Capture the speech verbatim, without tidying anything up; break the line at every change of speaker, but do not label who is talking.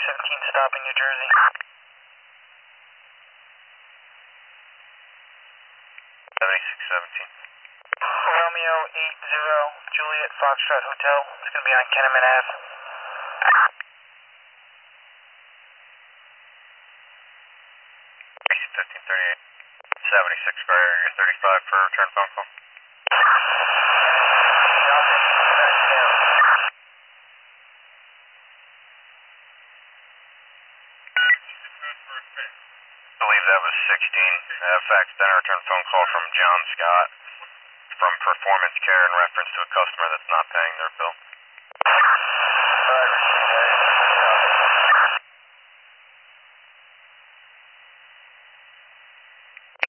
seventeen stopping New Jersey.
seventy-six seventeen.
Romeo eight zero Juliet Foxtrot Hotel. It's going to be on Kenneman Ave.
fifteen thirty-eight. seventy-six Square Area thirty-five for a return phone call. I believe that was sixteen. Uh, fax then a return phone call from John Scott from Performance Care in reference to a customer that's not paying their bill.